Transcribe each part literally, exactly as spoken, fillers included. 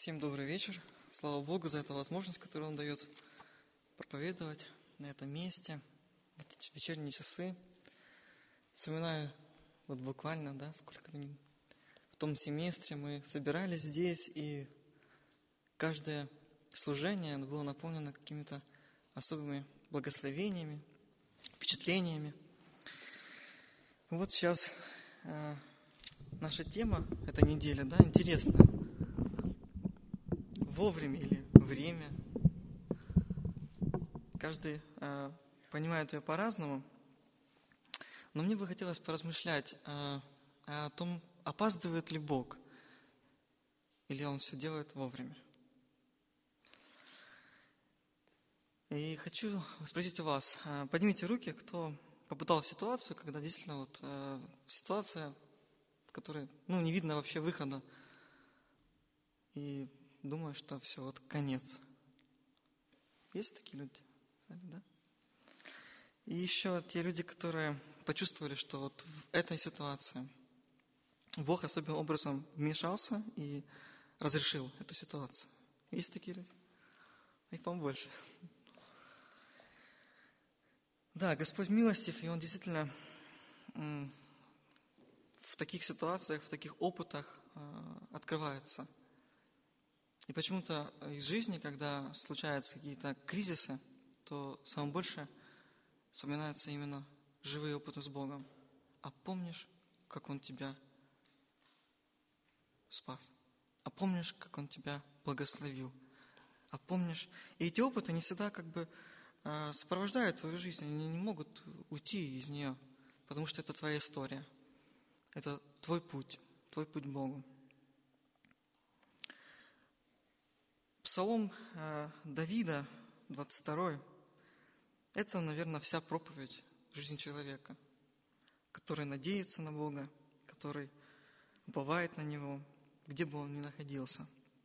Всем добрый вечер. Слава Богу за эту возможность, которую Он дает проповедовать на этом месте, в эти вечерние часы. Вспоминаю, вот буквально, да, сколько дней, в том семестре мы собирались здесь, и каждое служение было наполнено какими-то особыми благословениями, впечатлениями. Вот сейчас э, наша тема этой недели, да, интересная. Вовремя или время. Каждый э, понимает ее по-разному. Но мне бы хотелось поразмышлять э, о том, опаздывает ли Бог, или Он все делает вовремя. И хочу спросить у вас, э, поднимите руки, кто попадал в ситуацию, когда действительно вот э, ситуация, в которой ну, не видно вообще выхода, и думаю, что все, вот конец. Есть такие люди? Да? И еще те люди, которые почувствовали, что вот в этой ситуации Бог особым образом вмешался и разрешил эту ситуацию. Есть такие люди? Их побольше. Да, Господь милостив, и Он действительно в таких ситуациях, в таких опытах открывается. И почему-то из жизни, когда случаются какие-то кризисы, то самое больше вспоминаются именно живые опыты с Богом. А помнишь, как Он тебя спас? А помнишь, как Он тебя благословил? А помнишь? И эти опыты не всегда как бы э, сопровождают твою жизнь, они не могут уйти из нее, потому что это твоя история. Это твой путь, твой путь к Богу. Псалом э, Давида, двадцать второй, это, наверное, вся проповедь жизни человека, который надеется на Бога, который уповает на Него, где бы он ни находился.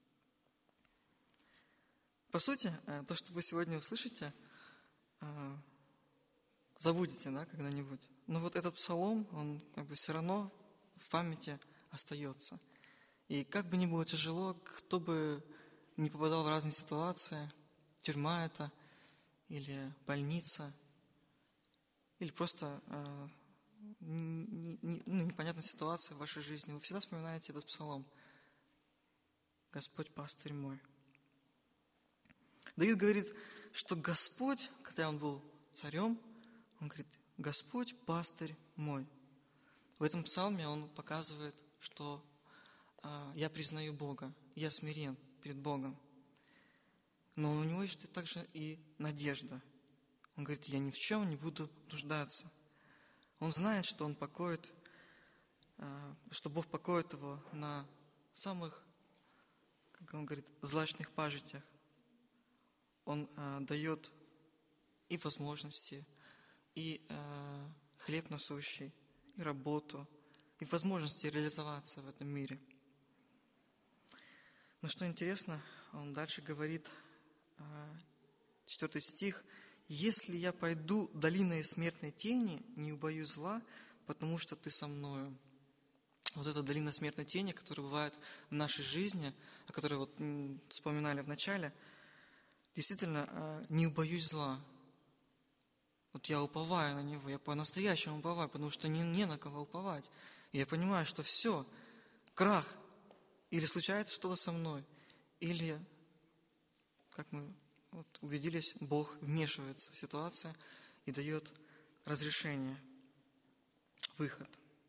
По сути, э, то, что вы сегодня услышите, э, забудете, да, когда-нибудь. Но вот этот псалом, он как бы все равно в памяти остается. И как бы ни было тяжело, кто бы не попадал в разные ситуации, тюрьма это, или больница, или просто э, не, не, ну, непонятная ситуация в вашей жизни, вы всегда вспоминаете этот псалом. Господь пастырь мой. Давид говорит, что Господь, когда он был царем, он говорит, Господь пастырь мой. В этом псалме он показывает, что э, я признаю Бога, я смирен перед Богом. Но у него есть также и надежда. Он говорит, я ни в чем не буду нуждаться. Он знает, что он покоит, что Бог покоит его на самых, как он говорит, злачных пажитях. Он дает и возможности, и хлеб насущий, и работу, и возможности реализоваться в этом мире. Но что интересно, он дальше говорит, четвертый стих, «Если я пойду долиной смертной тени, не убоюсь зла, потому что ты со мною». Вот эта долина смертной тени, которая бывает в нашей жизни, о которой вот вспоминали в начале, действительно, не убоюсь зла. Вот я уповаю на Него, я по-настоящему уповаю, потому что не, не на кого уповать. И я понимаю, что все, крах, или случается что-то со мной, или, как мы вот убедились, Бог вмешивается в ситуацию и дает разрешение, выход.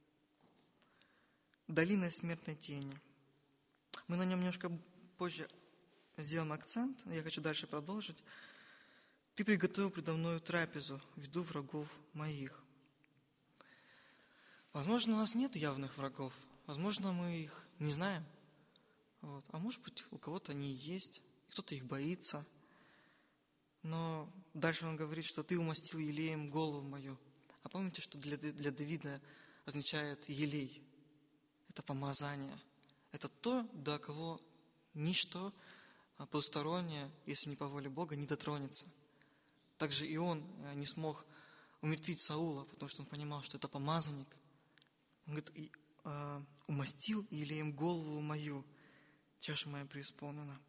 Долина смертной тени. Мы на нем немножко позже сделаем акцент, я хочу дальше продолжить. Ты приготовил предо мною трапезу в виду врагов моих. Возможно, у нас нет явных врагов, возможно, мы их не знаем, вот. А может быть, у кого-то они есть, кто-то их боится. Но дальше он говорит, что ты умастил елеем голову мою. А помните, что для, для Давида означает елей? Это помазание. Это то, до кого ничто потустороннее, если не по воле Бога, не дотронется. Также и он не смог умертвить Саула, потому что он понимал, что это помазанник. Он говорит, умастил елеем голову мою. чаша моя преисполнена.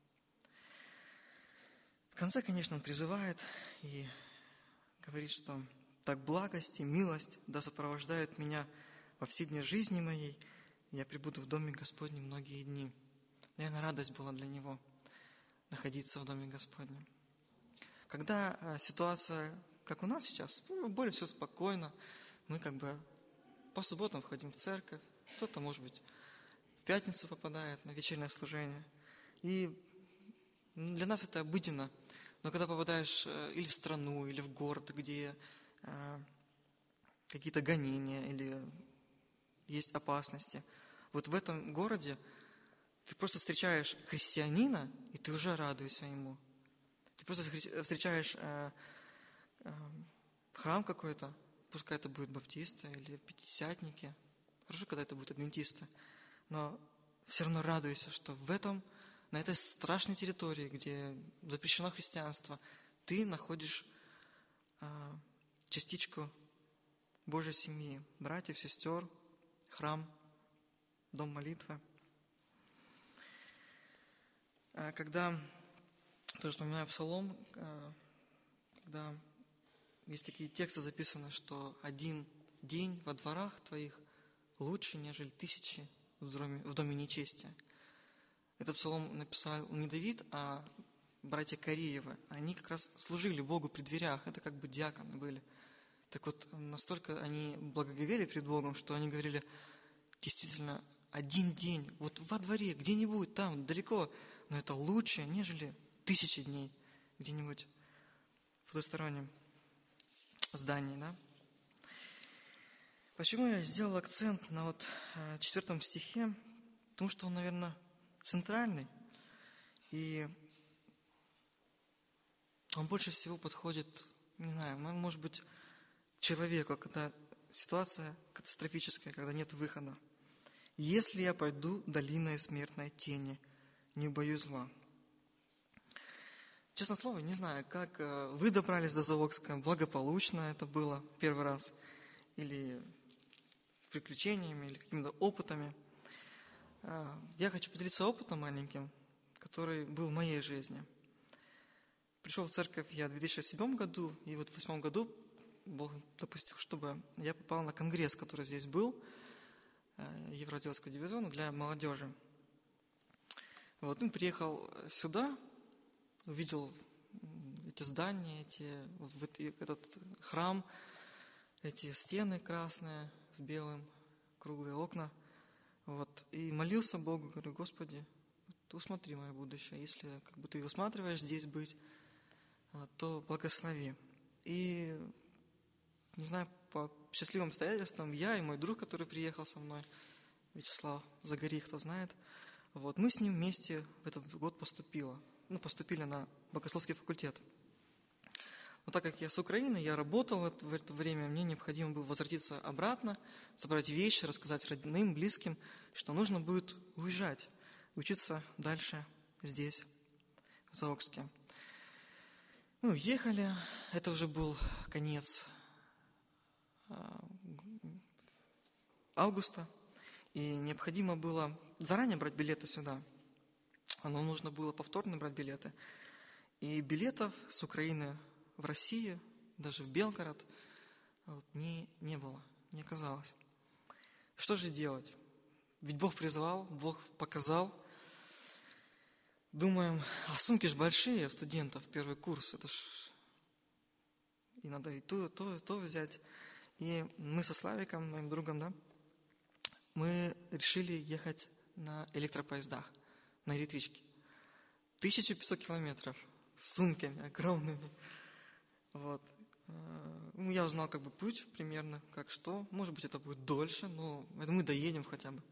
В конце, конечно, он призывает и говорит, что так благость и милость да сопровождают меня во все дни жизни моей, и я пребуду в доме Господнем многие дни. Наверное, радость была для него находиться в доме Господнем. Когда ситуация, как у нас сейчас, более все спокойно, мы как бы по субботам входим в церковь, кто-то, может быть, в пятницу попадает на вечернее служение. И для нас это обыденно. Но когда попадаешь или в страну, или в город, где э, какие-то гонения, или есть опасности, вот в этом городе ты просто встречаешь христианина, и ты уже радуешься ему. Ты просто встречаешь э, э, храм какой-то, пускай это будет баптисты или пятидесятники. Хорошо, когда это будут адвентисты. Но все равно радуйся, что в этом, на этой страшной территории, где запрещено христианство, ты находишь э, частичку Божьей семьи, братьев, сестер, храм, дом молитвы. Когда, тоже вспоминаю Псалом, когда есть такие тексты записаны, что один день во дворах твоих лучше, нежели тысячи в доме, в доме нечестия. Этот псалом написал не Давид, а братья Кореевы. Они как раз служили Богу при дверях, это как бы диаконы были. Так вот, настолько они благоговели пред Богом, что они говорили, действительно, один день, вот во дворе, где-нибудь там, далеко, но это лучше, нежели тысячи дней где-нибудь в потустороннем здании, да? Почему я сделал акцент на вот четвертом стихе? Потому что он, наверное, центральный, и он больше всего подходит, не знаю, может быть, человеку, когда ситуация катастрофическая, когда нет выхода. «Если я пойду долиной смертной тени, не боюсь зла». Честно слово, не знаю, как вы добрались до Завокска, благополучно это было первый раз, или с приключениями, или какими-то опытами. Я хочу поделиться опытом маленьким, который был в моей жизни. Пришел в церковь я в две тысячи седьмом году, и вот в две тысячи восьмом году Бог допустил, чтобы я попал на конгресс, который здесь был, Евроделского дивизиона для молодежи. Вот, ну, приехал сюда, увидел эти здания, эти, вот этот храм, эти стены красные с белым, круглые окна. Вот, и молился Богу, говорю, Господи, ты усмотри мое будущее. Если как бы, ты усматриваешь здесь быть, то благослови. И, не знаю, по счастливым обстоятельствам, я и мой друг, который приехал со мной, Вячеслав Загори, кто знает, вот, мы с ним вместе в этот год поступили, ну, поступили на богословский факультет. Но так как я с Украины, я работал в это время, мне необходимо было возвратиться обратно, собрать вещи, рассказать родным, близким, что нужно будет уезжать, учиться дальше здесь, в Заокске. Мы уехали, это уже был конец августа, и необходимо было заранее брать билеты сюда. Но нужно было повторно брать билеты. И билетов с Украины в Россию, даже в Белгород, вот, не, не было, не оказалось. Что же делать? Ведь Бог призвал, Бог показал. Думаем, а сумки же большие у студентов, первый курс, это ж и надо и то, то, то взять. И мы со Славиком, моим другом, да, мы решили ехать на электропоездах, на электричке. тысяча пятьсот километров с сумками огромными. Вот. Ну, я узнал как бы путь примерно, как что. Может быть, это будет дольше, но мы доедем хотя бы.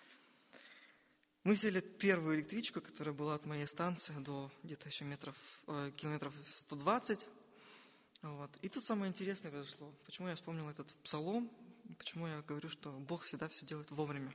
Мы взяли первую электричку, которая была от моей станции до где-то еще метров, э, километров сто двадцать. Вот. И тут самое интересное произошло. Почему я вспомнил этот псалом, почему я говорю, что Бог всегда все делает вовремя.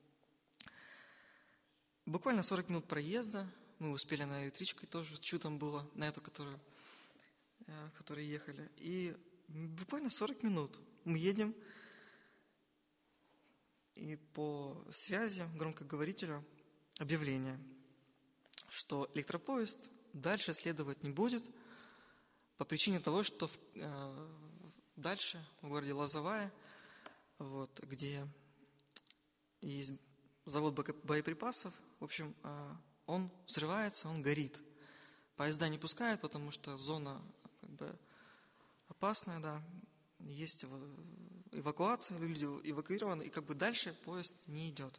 Буквально сорок минут проезда, мы успели на электричку, и тоже чудом было, на эту, которую, э, которой ехали. И буквально сорок минут мы едем, и по связи, громкоговорителю, объявление, что электропоезд дальше следовать не будет по причине того, что в, э, дальше, в городе Лозовая, вот, где есть завод боеприпасов, в общем, э, он взрывается, он горит. Поезда не пускают, потому что зона как бы опасная, да, есть эвакуация, люди эвакуированы, и как бы дальше поезд не идет.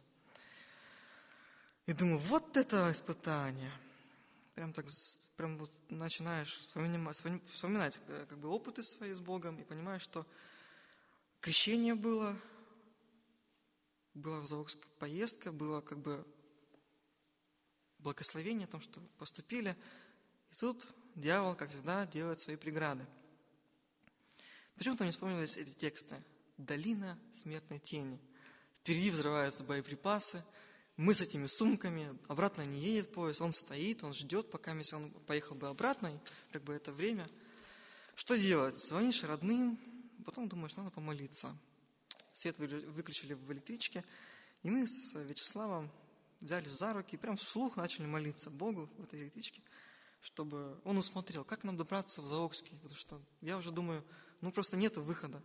И думаю, вот это испытание. Прям так, прям вот начинаешь вспоминать, вспоминать как бы опыты свои с Богом и понимаешь, что крещение было, была в Заволжская поездка, было как бы благословение о том, что поступили. И тут дьявол, как всегда, делает свои преграды. Почему-то мне вспомнились эти тексты. «Долина смертной тени». Впереди взрываются боеприпасы. Мы с этими сумками. Обратно не едет поезд. Он стоит, он ждет, пока если он поехал бы обратно. И как бы это время. Что делать? Звонишь родным. Потом думаешь, надо помолиться. Свет выключили в электричке. И мы с Вячеславом взяли за руки и прям вслух начали молиться Богу в этой электричке, чтобы он усмотрел, как нам добраться в Заволжский. Потому что я уже думаю, ну просто нету выхода.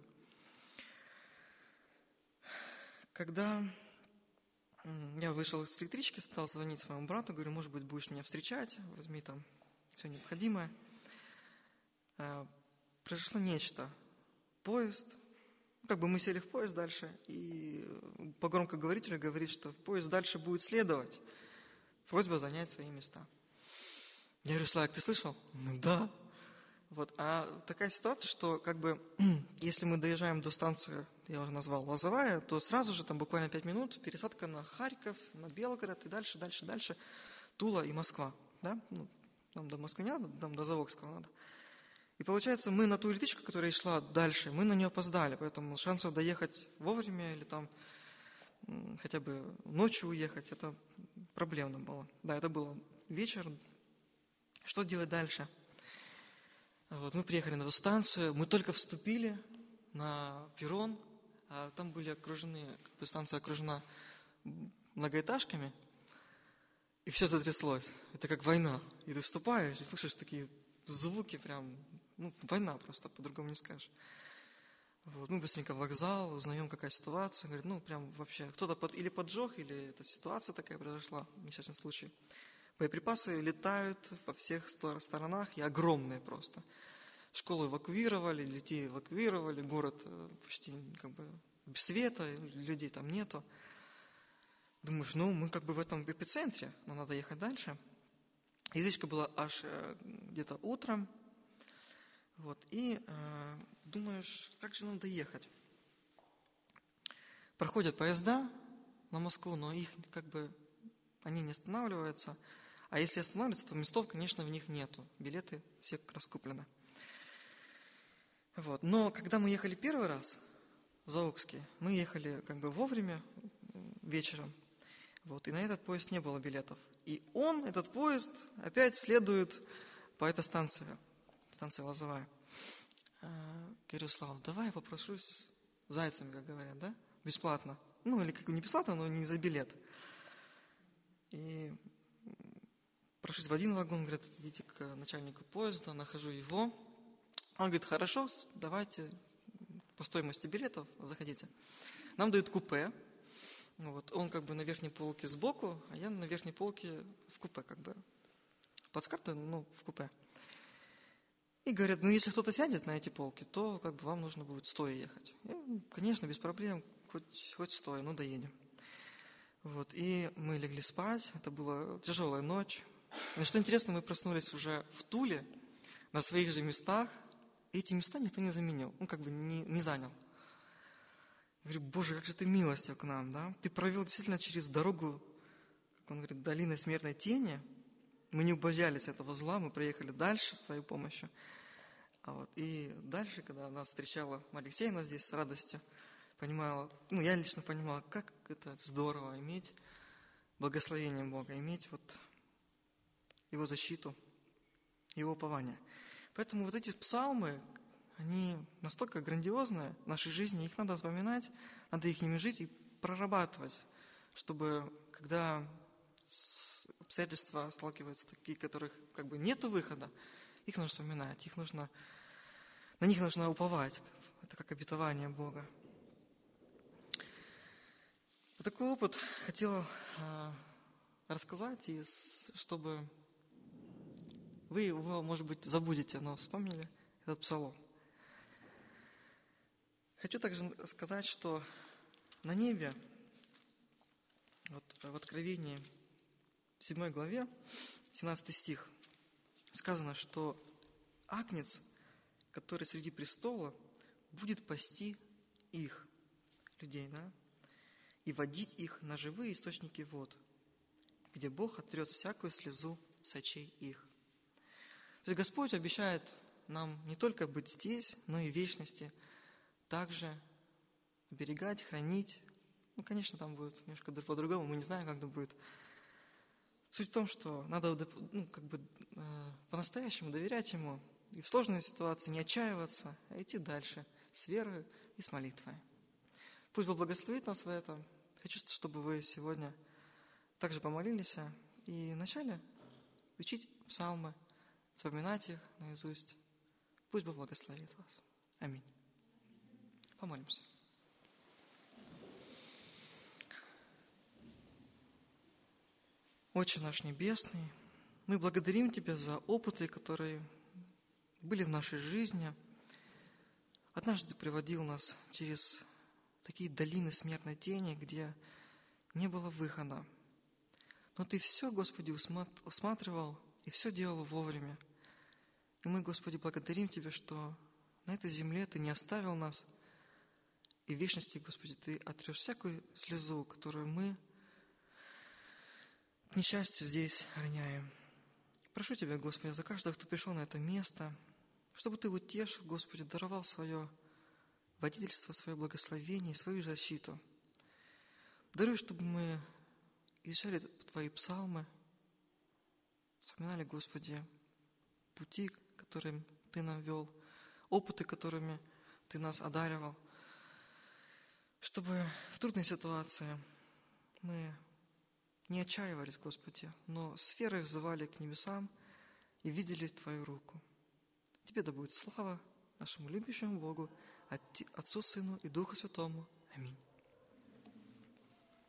Когда я вышел из электрички, стал звонить своему брату, говорю, может быть, будешь меня встречать, возьми там все необходимое. Произошло нечто. Поезд, как бы мы сели в поезд дальше, и по громкоговорителю говорит, что поезд дальше будет следовать. Просьба занять свои места. Я говорю, Славик, ты слышал? Ну да. Вот. А такая ситуация, что как бы, если мы доезжаем до станции, я уже назвал Лозовая, то сразу же там буквально пять минут пересадка на Харьков, на Белгород и дальше, дальше, дальше, Тула и Москва. Да? Ну, нам до Москвы не надо, нам до Заволжского надо. И получается, мы на ту электричку, которая шла дальше, мы на нее опоздали, поэтому шансов доехать вовремя или там хотя бы ночью уехать, это проблемно было. Да, это был вечер. Что делать дальше? Вот, мы приехали на эту станцию, мы только вступили на перрон, а там были окружены, как бы станция окружена многоэтажками, и все затряслось. Это как война. И ты вступаешь и слышишь такие звуки прям, ну, война просто, по-другому не скажешь. Вот, мы быстренько в вокзал, узнаем, какая ситуация. Говорит, ну, прям вообще, кто-то под, или поджег, или эта ситуация такая произошла, несчастный случай. Боеприпасы летают во всех сторонах, и огромные просто. Школу эвакуировали, детей эвакуировали, город почти как бы без света, людей там нету. Думаешь, ну, мы как бы в этом эпицентре, но надо ехать дальше. Электричка была аж где-то утром. Вот, и э, думаешь, как же нам доехать? Проходят поезда на Москву, но их как бы, они не останавливаются. А если останавливаются, то местов, конечно, в них нету. Билеты все раскуплены. Вот. Но когда мы ехали первый раз в Заволжский, мы ехали как бы вовремя, вечером. Вот. И на этот поезд не было билетов. И он, этот поезд, опять следует по этой станции. Станция Лозовая. Говорю, Слава, давай я попрошусь зайцами, как говорят, да? Бесплатно. Ну, или как бы не бесплатно, но не за билет. И прошусь в один вагон, говорят, идите к начальнику поезда, нахожу его. Он говорит, хорошо, давайте по стоимости билетов заходите. Нам дают купе. Вот. Он как бы на верхней полке сбоку, а я на верхней полке в купе, как бы. В плацкарте, ну, в купе. И говорят, ну, если кто-то сядет на эти полки, то как бы вам нужно будет стоя ехать. И, конечно, без проблем, хоть, хоть стоя, ну, доедем. Вот. И мы легли спать, это была тяжелая ночь. Но что интересно, мы проснулись уже в Туле, на своих же местах. И эти места никто не заменил, ну, как бы не, не занял. Я говорю, Боже, как же ты милостив к нам, да? Ты провел действительно через дорогу, как он говорит, долины смертной тени. Мы не убоялись этого зла, мы проехали дальше с твоей помощью. А вот, и дальше, когда нас встречала Алексеевна здесь с радостью, понимала, ну, я лично понимала, как это здорово иметь благословение Бога, иметь вот Его защиту, Его упование. Поэтому вот эти псалмы, они настолько грандиозные в нашей жизни, их надо вспоминать, надо их ними жить и прорабатывать, чтобы, когда обстоятельства сталкиваются такие, которых как бы нету выхода, их нужно вспоминать, их нужно, на них нужно уповать. Это как обетование Бога. Такой опыт хотел а, рассказать, и чтобы вы его, может быть, забудете, но вспомнили этот псалом. Хочу также сказать, что на небе, вот в Откровении, в седьмой главе, семнадцатый стих, сказано, что Агнец, который среди престола, будет пасти их, людей, да, и водить их на живые источники вод, где Бог оттрет всякую слезу с очей их. То есть Господь обещает нам не только быть здесь, но и в вечности, также оберегать, хранить. Ну, конечно, там будет немножко по-другому, мы не знаем, как это будет. Суть в том, что надо ну, как бы, э, по-настоящему доверять Ему и в сложной ситуации не отчаиваться, а идти дальше с верой и с молитвой. Пусть Бог благословит нас в этом. Хочу, чтобы вы сегодня также помолились и начали учить псалмы, вспоминать их наизусть. Пусть Бог благословит вас. Аминь. Помолимся. Отче наш Небесный, мы благодарим Тебя за опыты, которые были в нашей жизни. Однажды Ты приводил нас через такие долины смертной тени, где не было выхода. Но Ты все, Господи, усматривал и все делал вовремя. И мы, Господи, благодарим Тебя, что на этой земле Ты не оставил нас, и в вечности, Господи, Ты отрешь всякую слезу, которую мы к несчастью здесь роняем. Прошу Тебя, Господи, за каждого, кто пришел на это место, чтобы Ты утешил, Господи, даровал свое водительство, свое благословение, свою защиту. Даруй, чтобы мы изучали Твои псалмы, вспоминали, Господи, пути, которым Ты нам вел, опыты, которыми Ты нас одаривал, чтобы в трудной ситуации мы не отчаивались, Господи, но с верой взывали к небесам и видели Твою руку. Тебе да будет слава нашему любящему Богу, Отцу, Сыну и Духу Святому. Аминь.